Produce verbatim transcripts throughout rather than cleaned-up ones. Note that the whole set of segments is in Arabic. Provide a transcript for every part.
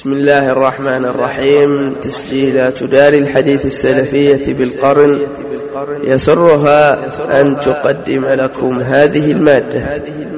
بسم الله الرحمن الرحيم. تسجيلات دار الحديث السلفية بالقرن يسرها أن تقدم لكم هذه المادة.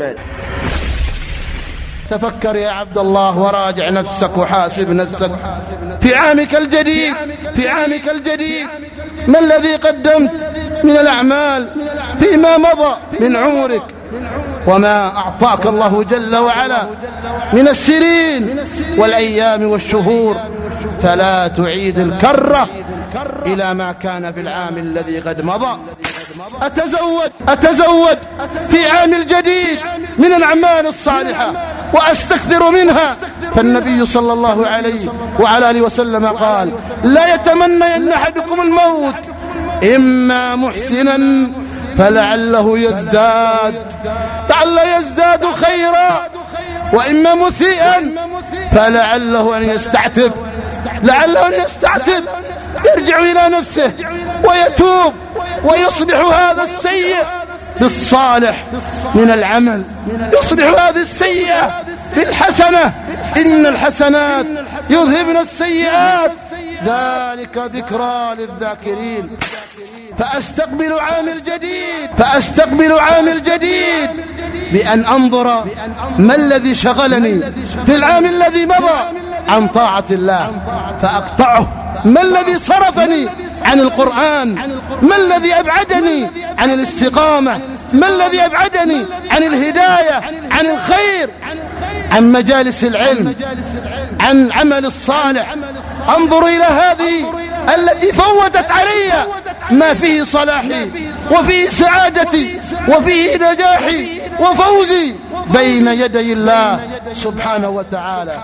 تفكر يا عبد الله وراجع نفسك وحاسب نفسك في عامك الجديد في عامك الجديد ما الذي قدمت من الأعمال فيما مضى من عمرك، وما أعطاك الله جل وعلا من السنين والأيام والشهور، فلا تعيد الكرة إلى ما كان في العام الذي قد مضى. أتزود أتزود في عام الجديد من الأعمال الصالحة وأستكثر منها، فالنبي صلى الله عليه وعلى آله وسلم قال: لا يتمنى أن أحدكم الموت إما محسنا فلعله يزداد لعله يزداد خيرا، وإما مسيئا فلعله أن يستعتب لعله أن يستعتب يرجع إلى نفسه ويتوب ويصلح هذا السيء بالصالح من العمل، يصلح هذه السيئة بالحسنة، إن الحسنات يذهبن السيئات ذلك ذكرى للذاكرين. فأستقبل عام الجديد فأستقبل عام الجديد بأن أنظر ما الذي شغلني في العام الذي مضى عن طاعة الله فأقطعه، ما الذي صرفني عن القرآن، ما الذي أبعدني عن الاستقامة، ما الذي أبعدني عن الهداية، عن الخير، عن مجالس العلم، عن عمل الصالح. انظر إلى هذه التي فوتت علي ما فيه صلاحي وفيه سعادتي وفيه نجاحي وفوزي بين يدي الله سبحانه وتعالى.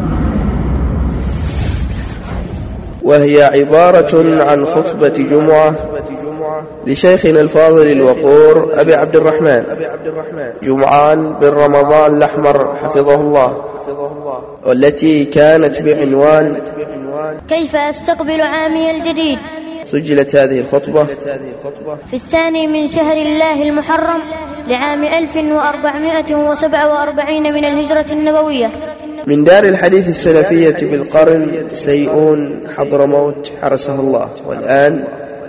وهي عبارة عن خطبة جمعة لشيخنا الفاضل الوقور أبي عبد الرحمن جمعان بن رمضان الأحمر حفظه الله، والتي كانت بعنوان كيف أستقبل عامي الجديد. سجلت هذه الخطبة في الثاني من شهر الله المحرم لعام ألف وأربعمائة وسبعة وأربعين من الهجرة النبوية، من دار الحديث السلفية بالقرن سيئون حضرموت حرسه الله. والآن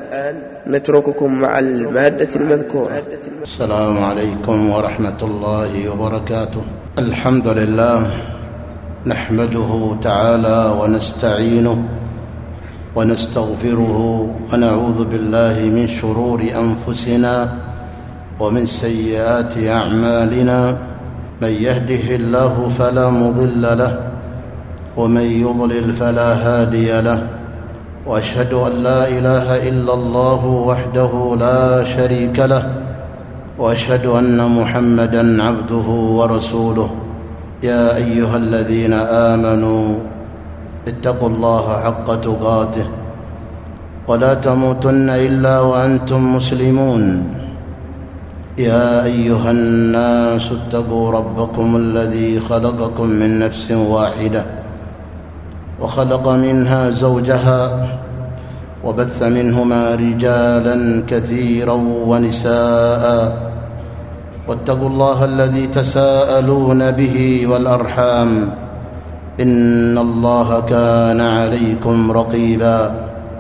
نترككم مع المادة المذكورة. السلام عليكم ورحمة الله وبركاته. الحمد لله نحمده تعالى ونستعينه ونستغفره ونعوذ بالله من شرور أنفسنا ومن سيئات أعمالنا، من يهده الله فلا مضل له ومن يضلل فلا هادي له، وأشهد أن لا إله إلا الله وحده لا شريك له، وأشهد أن محمدًا عبده ورسوله. يا أيها الذين آمنوا اتقوا الله حق تقاته ولا تموتن إلا وأنتم مسلمون. يا أيها الناس اتقوا ربكم الذي خلقكم من نفس واحدة وخلق منها زوجها وبث منهما رجالا كثيرا ونساء، واتقوا الله الذي تساءلون به والأرحام إن الله كان عليكم رقيبا.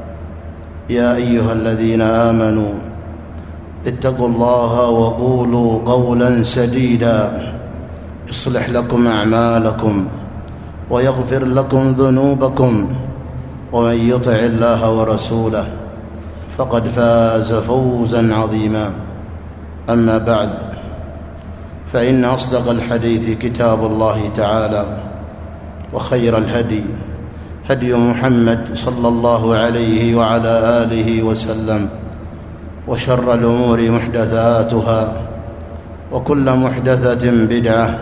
يا أيها الذين آمنوا اتقوا الله وقولوا قولا سديدا يصلح لكم أعمالكم ويغفر لكم ذنوبكم، ومن يطع الله ورسوله فقد فاز فوزا عظيما. أما بعد، فإن أصدق الحديث كتاب الله تعالى، وخير الهدي هدي محمد صلى الله عليه وعلى آله وسلم، وشر الأمور محدثاتها، وكل محدثة بدعة،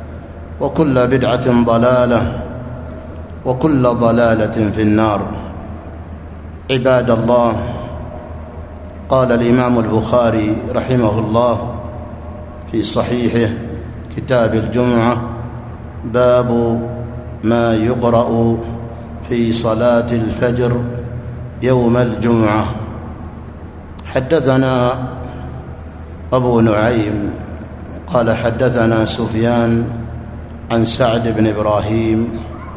وكل بدعة ضلالة، وكل ضلالة في النار. عباد الله، قال الإمام البخاري رحمه الله في صحيحه كتاب الجمعة: باب ما يقرأ في صلاة الفجر يوم الجمعة. حدثنا أبو نعيم قال حدثنا سفيان عن سعد بن إبراهيم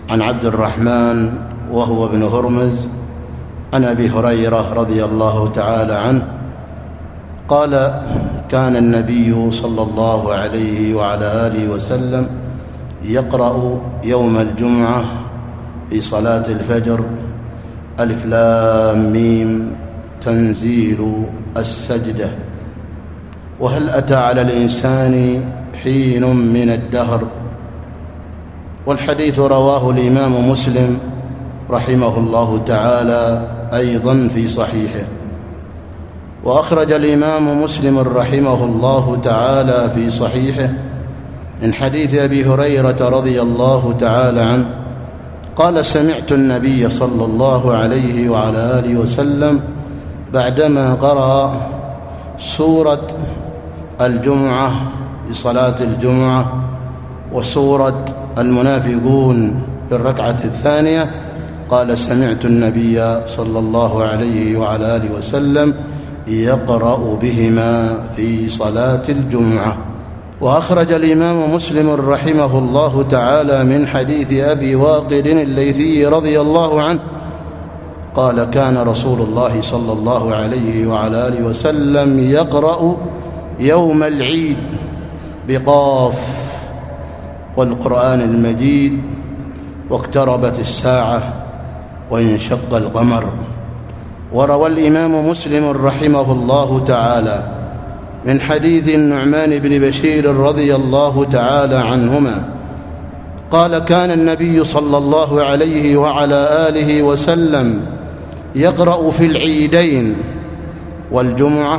عن عبد الرحمن وهو ابن هرمز عن أبي هريرة رضي الله تعالى عنه قال: كان النبي صلى الله عليه وعلى آله وسلم يقرأ يوم الجمعة في صلاة الفجر: ألف لام ميم تنزيل السجدة، وهل أتى على الإنسان حين من الدهر. والحديث رواه الإمام مسلم رحمه الله تعالى أيضا في صحيحه. وأخرج الإمام مسلم رحمه الله تعالى في صحيحه من حديث أبي هريرة رضي الله تعالى عنه قال: سمعت النبي صلى الله عليه وعلى آله وسلم بعدما قرأ سورة الجمعة في صلاة الجمعة وسورة المنافقون في الركعة الثانية، قال: سمعت النبي صلى الله عليه وعلى آله وسلم يقرأ بهما في صلاة الجمعة. وأخرج الإمام مسلم رحمه الله تعالى من حديث أبي واقد الليثي رضي الله عنه قال: كان رسول الله صلى الله عليه وعلى آله وسلم يقرأ يوم العيد بقاف والقرآن المجيد واقتربت الساعة وانشق القمر. وروى الإمام مسلم رحمه الله تعالى من حديث النعمان بن بشير رضي الله تعالى عنهما قال: كان النبي صلى الله عليه وعلى آله وسلم يقرأ في العيدين والجمعة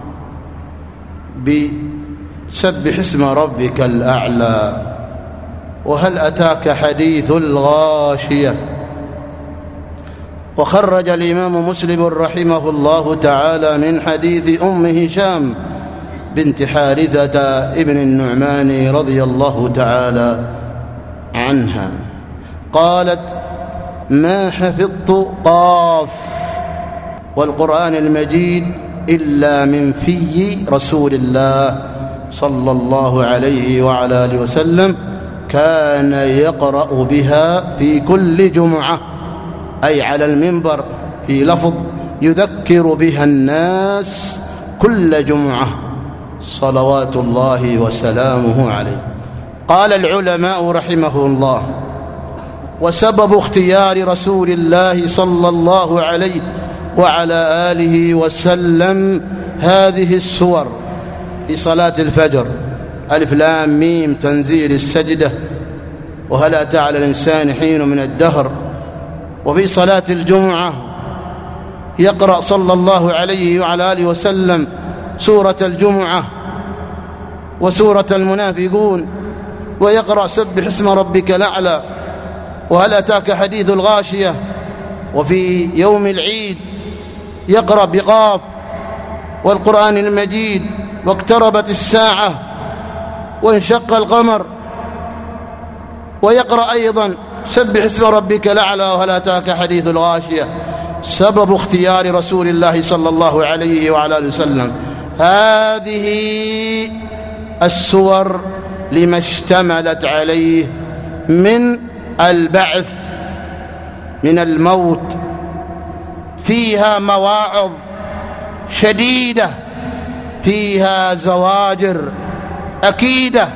بسبح اسم ربك الأعلى وهل أتاك حديث الغاشية. وخرج الإمام مسلم رحمه الله تعالى من حديث أم هشام بنت حارثة ابن النعمان رضي الله تعالى عنها قالت: ما حفظت قاف والقرآن المجيد إلا من في رسول الله صلى الله عليه وعلى آله وسلم، كان يقرأ بها في كل جمعة، أي على المنبر في لفظ يذكر بها الناس كل جمعة صلوات الله وسلامه عليه. قال العلماء رحمه الله: وسبب اختيار رسول الله صلى الله عليه وعلى آله وسلم هذه السور في صلاة الفجر: ألف لام ميم تنزيل السجدة، وهل أتى على الإنسان حين من الدهر. وفي صلاة الجمعة يقرأ صلى الله عليه وعلى آله وسلم سورة الجمعة وسورة المنافقون، ويقرأ سبح اسم ربك الأعلى وهل أتاك حديث الغاشية. وفي يوم العيد يقرأ بقاف والقرآن المجيد واقتربت الساعة وانشق القمر، ويقرأ أيضا سبح اسم ربك الأعلى وهل أتاك حديث الغاشية. سبب اختيار رسول الله صلى الله عليه وعلى آله وسلم هذه السور لما اشتملت عليه من البعث من الموت، فيها مواعظ شديدة، فيها زواجر أكيدة.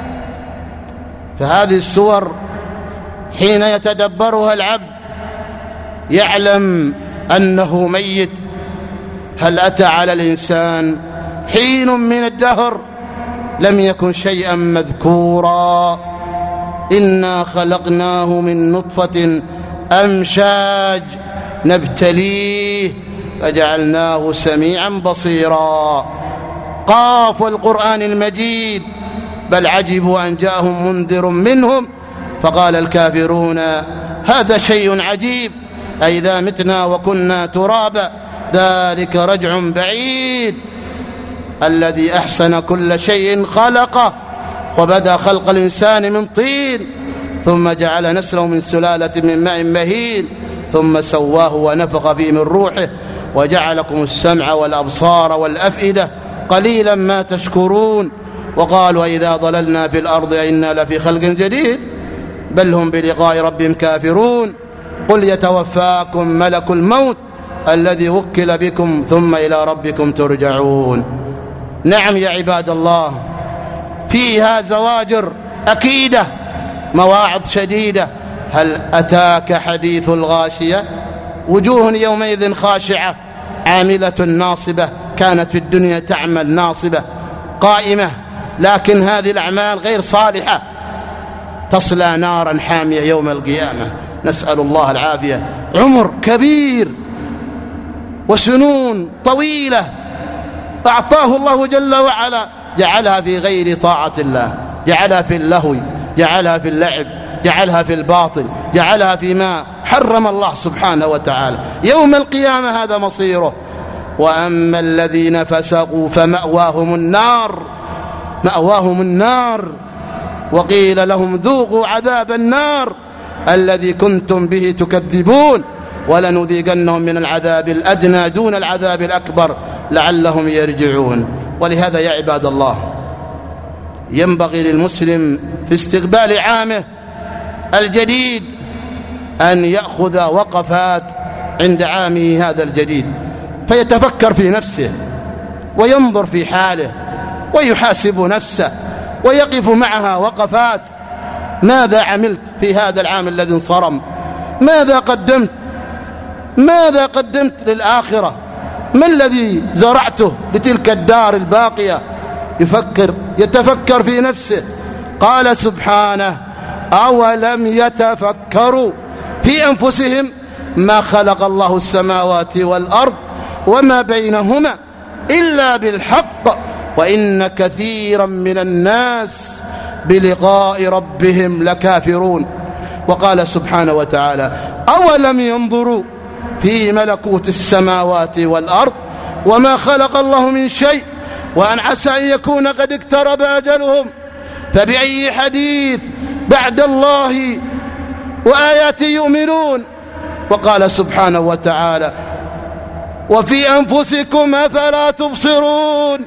فهذه السور حين يتدبرها العبد يعلم أنه ميت. هل أتى على الإنسان حين من الدهر لم يكن شيئا مذكورا. إنا خلقناه من نطفة أمشاج نبتليه فجعلناه سميعا بصيرا. قاف القرآن المجيد بل عجبوا أن جاءهم منذر منهم فقال الكافرون هذا شيء عجيب أئذا متنا وكنا ترابا ذلك رجع بعيد. الذي أحسن كل شيء خلقه وبدأ خلق الإنسان من طين ثم جعل نسله من سلالة من ماء مهين ثم سواه ونفخ فيه من روحه وجعلكم السمع والأبصار والأفئدة قليلا ما تشكرون. وقالوا إذا ضللنا في الأرض إنا لفي خلق جديد بل هم بلقاء ربهم كافرون. قل يتوفاكم ملك الموت الذي وكل بكم ثم إلى ربكم ترجعون. نعم يا عباد الله، فيها زواجر أكيدة، مواعظ شديدة. هل أتاك حديث الغاشية؟ وجوه يومئذ خاشعة عاملة ناصبة، كانت في الدنيا تعمل ناصبة قائمة، لكن هذه الأعمال غير صالحة، تصلى نارا حامية يوم القيامة، نسأل الله العافية. عمر كبير وسنون طويلة أعطاه الله جل وعلا، جعلها في غير طاعة الله، جعلها في اللهو، جعلها في اللعب، جعلها في الباطل، جعلها فيما حرم الله سبحانه وتعالى. يوم القيامة هذا مصيره. وأما الذين فسقوا فمأواهم النار، مأواهم النار، وقيل لهم ذوقوا عذاب النار الذي كنتم به تكذبون ولنذيقنهم من العذاب الأدنى دون العذاب الأكبر لعلهم يرجعون. ولهذا يا عباد الله ينبغي للمسلم في استقبال عامه الجديد أن يأخذ وقفات عند عامه هذا الجديد، فيتفكر في نفسه وينظر في حاله ويحاسب نفسه ويقف معها وقفات. ماذا عملت في هذا العام الذي انصرم؟ ماذا قدمت؟ ماذا قدمت للآخرة؟ ما الذي زرعته لتلك الدار الباقية؟ يفكر يتفكر في نفسه. قال سبحانه: أولم يتفكروا في أنفسهم ما خلق الله السماوات والأرض وما بينهما إلا بالحق وإن كثيرا من الناس بلقاء ربهم لكافرون. وقال سبحانه وتعالى: أولم ينظروا في ملكوت السماوات والأرض وما خلق الله من شيء وأن عسى أن يكون قد اقترب أجلهم فبأي حديث بعد الله وآياته يؤمنون. وقال سبحانه وتعالى: وفي أنفسكم أفلا تبصرون.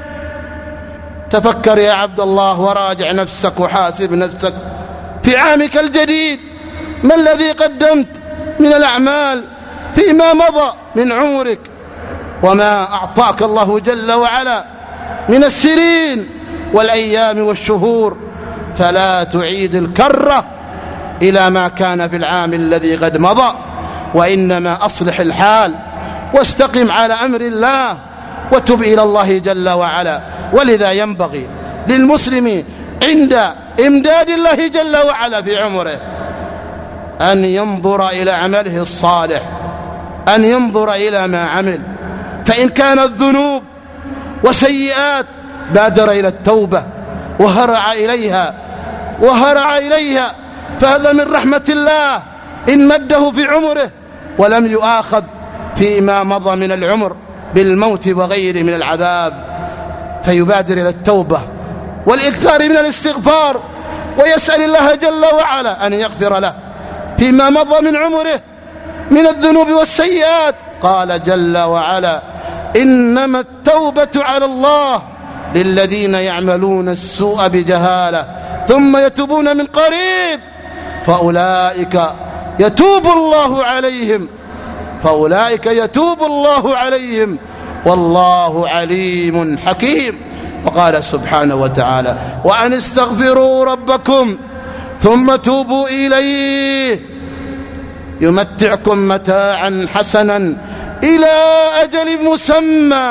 تفكر يا عبد الله وراجع نفسك وحاسب نفسك في عامك الجديد، ما الذي قدمت من الأعمال فيما مضى من عمرك، وما أعطاك الله جل وعلا من السنين والأيام والشهور. فلا تعيد الكرة إلى ما كان في العام الذي قد مضى، وإنما أصلح الحال واستقم على أمر الله وتب إلى الله جل وعلا. ولذا ينبغي للمسلم عند إمداد الله جل وعلا في عمره أن ينظر إلى عمله الصالح، أن ينظر إلى ما عمل، فإن كانت ذنوب وسيئات بادر إلى التوبة وهرع إليها وهرع إليها فهذا من رحمة الله إن مده في عمره ولم يؤاخذ فيما مضى من العمر بالموت وغيره من العذاب، فيبادر إلى التوبة والإكثار من الاستغفار ويسأل الله جل وعلا أن يغفر له فيما مضى من عمره من الذنوب والسيئات. قال جل وعلا: إنما التوبة على الله للذين يعملون السوء بجهالة ثم يتوبون من قريب فأولئك يتوب الله عليهم فأولئك يتوب الله عليهم والله عليم حكيم. وقال سبحانه وتعالى: وأن استغفروا ربكم ثم توبوا إليه يمتعكم متاعا حسنا إلى أجل مسمى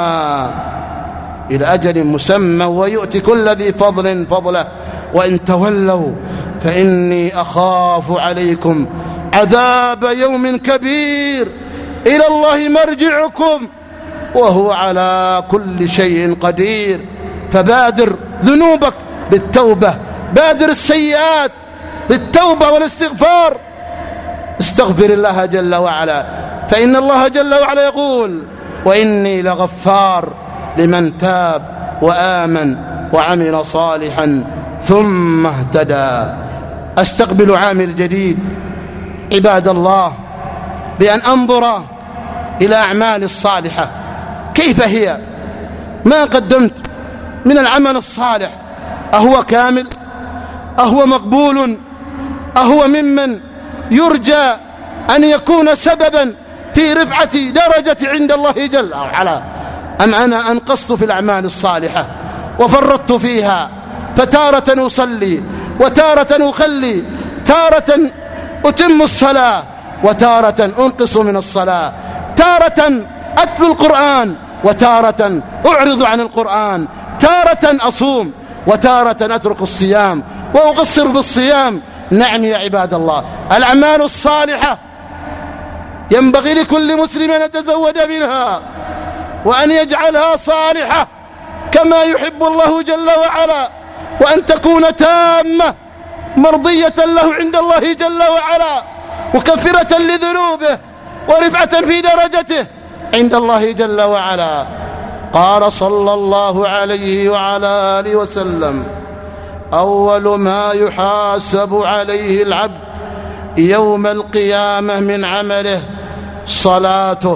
إلى أجل مسمى ويؤتي كل ذي فضل فضله وإن تولوا فإني أخاف عليكم عذاب يوم كبير إلى الله مرجعكم وهو على كل شيء قدير. فبادر ذنوبك بالتوبة، بادر السيئات بالتوبة والاستغفار. استغفر الله جل وعلا، فإن الله جل وعلا يقول: وإني لغفار لمن تاب وآمن وعمل صالحا ثم اهتدى. أستقبل عامي الجديد عباد الله بأن أنظر إلى أعمال الصالحة كيف هي، ما قدمت من العمل الصالح، أهو كامل، أهو مقبول، أهو ممن يرجى أن يكون سببا في رفعة درجة عند الله جل وعلا، أم أنا أنقصت في الأعمال الصالحة وفرطت فيها، فتارة أصلي وتارة أخلي، تارة أتم الصلاة وتارة أنقص من الصلاة، تارة أتلو القرآن وتارة أعرض عن القرآن، تارة أصوم وتارة أترك الصيام وأقصر بالصيام. نعم يا عباد الله، الأعمال الصالحة ينبغي لكل مسلم أن يتزود منها وأن يجعلها صالحة كما يحب الله جل وعلا، وأن تكون تامة مرضية له عند الله جل وعلا، مكفرة لذنوبه ورفعة في درجته عند الله جل وعلا. قال صلى الله عليه وعلى آله وسلم: أول ما يحاسب عليه العبد يوم القيامة من عمله صلاته،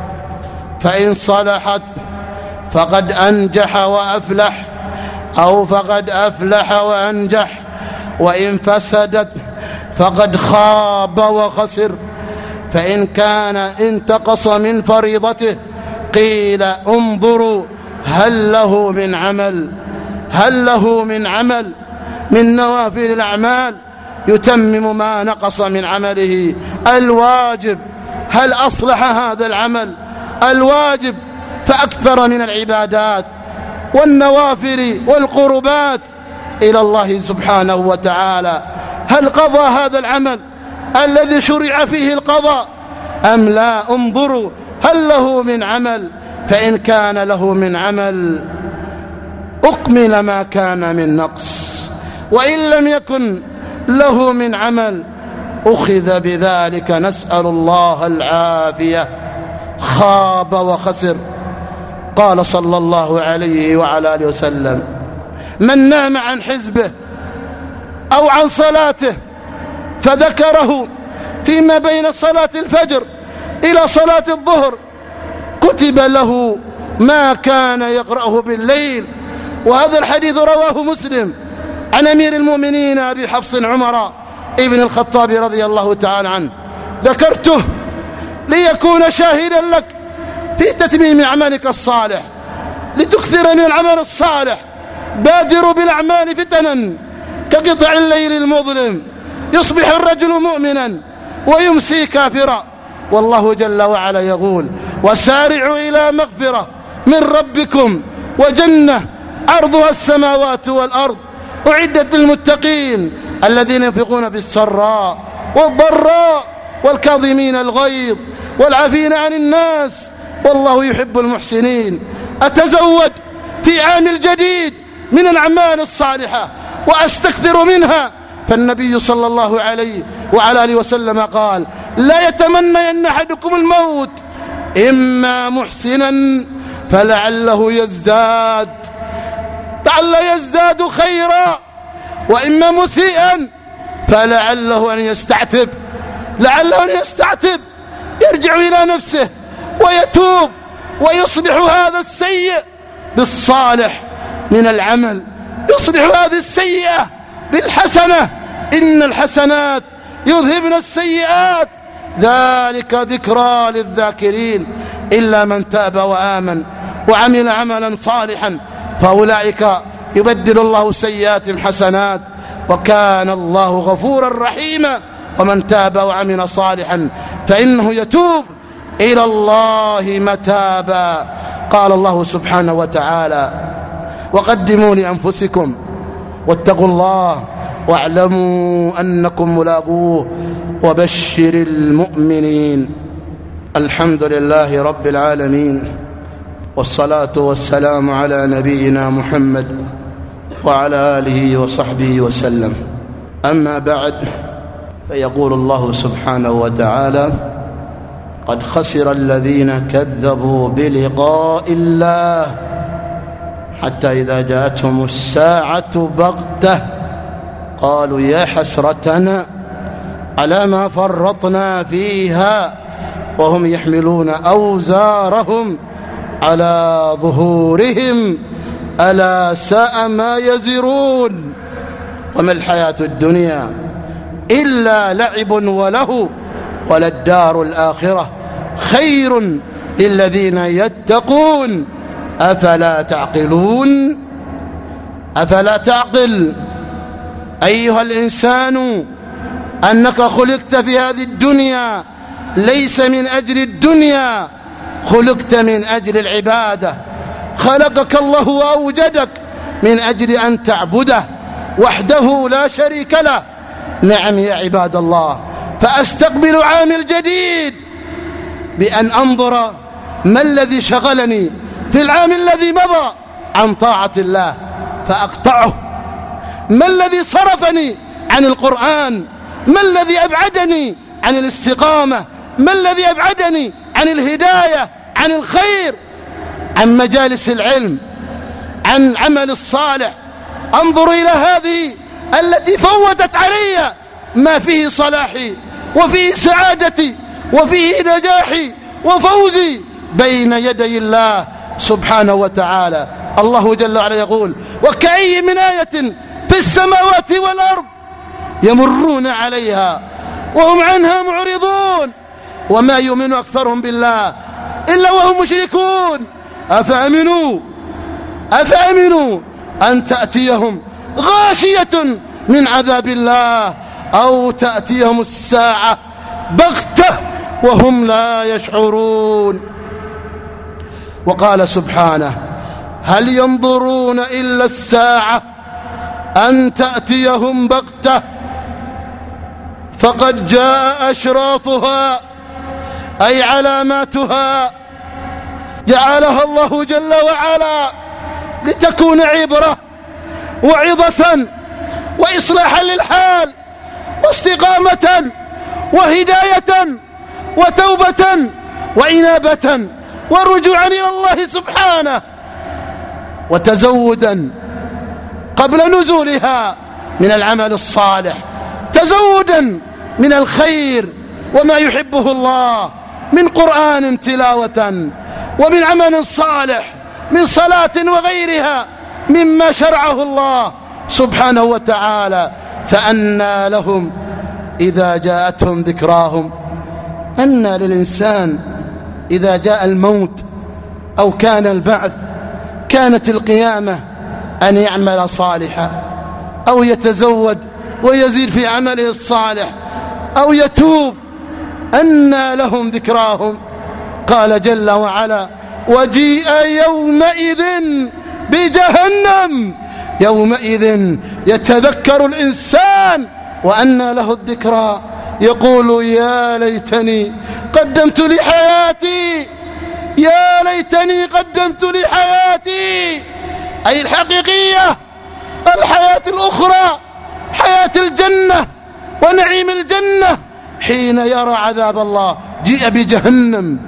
فإن صلحت فقد أنجح وأفلح، أو فقد أفلح وأنجح، وإن فسدت فقد خاب وخسر. فإن كان انتقص من فريضته قيل: انظروا هل له من عمل، هل له من عمل من نوافل الأعمال يتمم ما نقص من عمله الواجب، هل أصلح هذا العمل الواجب فأكثر من العبادات والنوافل والقربات إلى الله سبحانه وتعالى، هل قضى هذا العمل الذي شرع فيه القضاء أم لا؟ انظروا هل له من عمل، فإن كان له من عمل أكمل ما كان من نقص، وإن لم يكن له من عمل أخذ بذلك، نسأل الله العافية، خاب وخسر. قال صلى الله عليه وعلى آله وسلم: من نام عن حزبه أو عن صلاته فذكره فيما بين صلاة الفجر إلى صلاة الظهر كتب له ما كان يقرأه بالليل. وهذا الحديث رواه مسلم عن أمير المؤمنين أبي حفص عمر ابن الخطاب رضي الله تعالى عنه. ذكرته ليكون شاهدا لك في تتميم عملك الصالح، لتكثر من العمل الصالح. بادروا بالأعمال فتنا كقطع الليل المظلم، يصبح الرجل مؤمنا ويمسي كافرا، والله جل وعلا يقول: وسارعوا إلى مغفرة من ربكم وجنة عرضها السماوات والأرض أعدت للمتقين الذين ينفقون بالسراء والضراء والكاظمين الغيظ والعافين عن الناس والله يحب المحسنين. أتزود في عام الجديد من الأعمال الصالحة وأستكثر منها، فالنبي صلى الله عليه وعلى آله وسلم قال: لا يتمنى أن أحدكم الموت إما محسنا فلعله يزداد لعله يزداد خيرا، وإما مسيئا فلعله أن يستعتب لعله أن يستعتب يرجع إلى نفسه ويتوب ويصلح هذا السيء بالصالح من العمل، يصلح هذه السيئة بالحسنة، إن الحسنات يذهبن السيئات ذلك ذكرى للذاكرين، إلا من تاب وآمن وعمل عملا صالحا فأولئك يبدل الله سيئاتهم حسنات وكان الله غفورا رحيما. ومن تاب وعمل صالحا فإنه يتوب إلى الله متابا. قال الله سبحانه وتعالى: وقدموا لأنفسكم واتقوا الله واعلموا أنكم ملاقوه وبشر المؤمنين. الحمد لله رب العالمين، والصلاة والسلام على نبينا محمد وعلى آله وصحبه وسلم. أما بعد، فيقول الله سبحانه وتعالى: قد خسر الذين كذبوا بلقاء الله حتى إذا جاءتهم الساعة بغتة قالوا يا حسرتنا على ما فرطنا فيها وهم يحملون أوزارهم على ظهورهم ألا ساء ما يزرون. وما الحياة الدنيا إلا لعب وله، وللدار الآخرة خير للذين يتقون أفلا تعقلون. أفلا تعقل أيها الإنسان أنك خلقت في هذه الدنيا ليس من أجل الدنيا، خلقت من أجل العبادة. خلقك الله وأوجدك من أجل أن تعبده وحده لا شريك له. نعم يا عباد الله، فأستقبل عام الجديد بأن أنظر ما الذي شغلني في العام الذي مضى عن طاعة الله فأقطعه، ما الذي صرفني عن القرآن، ما الذي أبعدني عن الاستقامة، ما الذي أبعدني عن الهداية، عن الخير، عن مجالس العلم، عن عمل الصالح. أنظر إلى هذه التي فوتت علي ما فيه صلاحي وفيه سعادتي وفيه نجاحي وفوزي بين يدي الله سبحانه وتعالى. الله جل وعلا يقول: وكأي من آية في السماوات والأرض يمرون عليها وهم عنها معرضون وما يؤمن أكثرهم بالله إلا وهم مشركون أفأمنوا أفأمنوا أن تأتيهم غاشية من عذاب الله أو تأتيهم الساعة بغتة وهم لا يشعرون. وقال سبحانه: هل ينظرون إلا الساعة أن تأتيهم بغتة فقد جاء أشراطها، أي علاماتها جعلها الله جل وعلا لتكون عبرة وعظة وإصلاحا للحال واستقامة وهداية وتوبة وإنابة ورجوعا إلى الله سبحانه وتزودا قبل نزولها من العمل الصالح، تزودا من الخير وما يحبه الله من قرآن تلاوة ومن عمل صالح من صلاة وغيرها مما شرعه الله سبحانه وتعالى. فأنى لهم إذا جاءتهم ذكراهم، أنى للإنسان إذا جاء الموت أو كان البعث كانت القيامة أن يعمل صالحا أو يتزود ويزيد في عمله الصالح أو يتوب. أنى لهم ذكراهم. قال جل وعلا: وجيء يومئذ بجهنم، يومئذ يتذكر الإنسان وأنى له الذكرى، يقول: يا ليتني قدمت لحياتي، يا ليتني قدمت لحياتي، أي الحقيقية، الحياة الأخرى، حياة الجنة ونعيم الجنة. حين يرى عذاب الله جيء بجهنم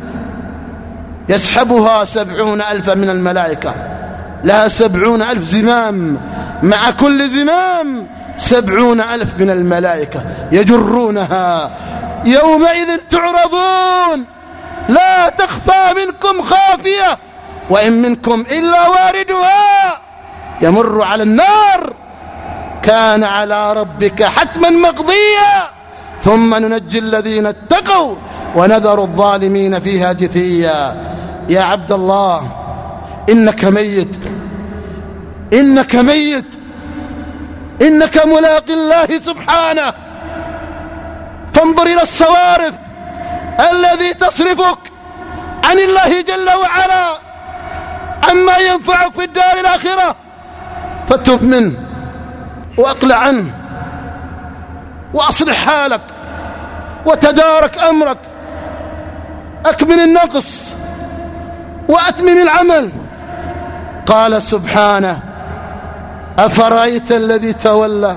يسحبها سبعون ألفا من الملائكة، لها سبعون ألف زمام، مع كل زمام سبعون ألف من الملائكة يجرونها. يومئذ تعرضون لا تخفى منكم خافية وإن منكم إلا واردها يمر على النار كان على ربك حتما مقضيا ثم ننجي الذين اتقوا ونذر الظالمين فيها جثيا. يا عبد الله، إنك ميت، إنك ميت، إنك ملاق الله سبحانه. فانظر إلى الصوارف الذي تصرفك عن الله جل وعلا عما ينفعك في الدار الآخرة، فتب منه وأقلع عنه وأصلح حالك وتدارك أمرك، أكمل النقص وأتمم العمل. قال سبحانه: أفرأيت الذي تولى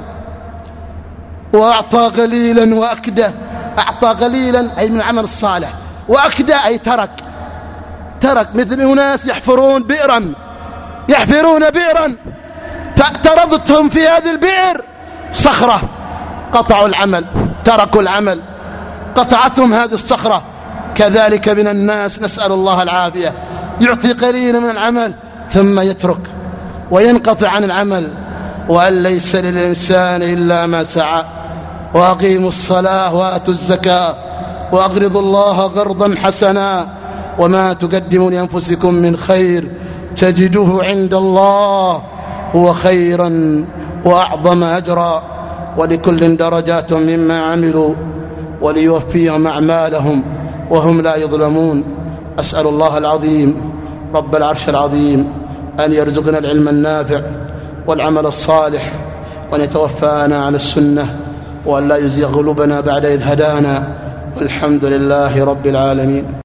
وأعطى قليلا وأكدى. أعطى قليلا أي من العمل الصالح، وأكدى أي ترك. ترك مثل أناس يحفرون بئرا، يحفرون بئرا فاعترضتهم في هذه البئر صخرة، قطعوا العمل، تركوا العمل، قطعتهم هذه الصخرة. كذلك من الناس، نسأل الله العافية، يعطي قليلا من العمل ثم يترك وينقطع عن العمل. وأن ليس للإنسان إلا ما سعى وأقيموا الصلاة وآتوا الزكاة وأقرضوا الله قرضا حسنا وما تقدموا لأنفسكم من خير تجدوه عند الله هو خيرا وأعظم أجرا ولكل درجات مما عملوا وليوفيهم أعمالهم وهم لا يظلمون. أسأل الله العظيم رب العرش العظيم أن يرزقنا العلم النافع والعمل الصالح وأن يتوفانا على السنة وأن لا يزيغ قلوبنا بعد إذ هدانا والحمد لله رب العالمين.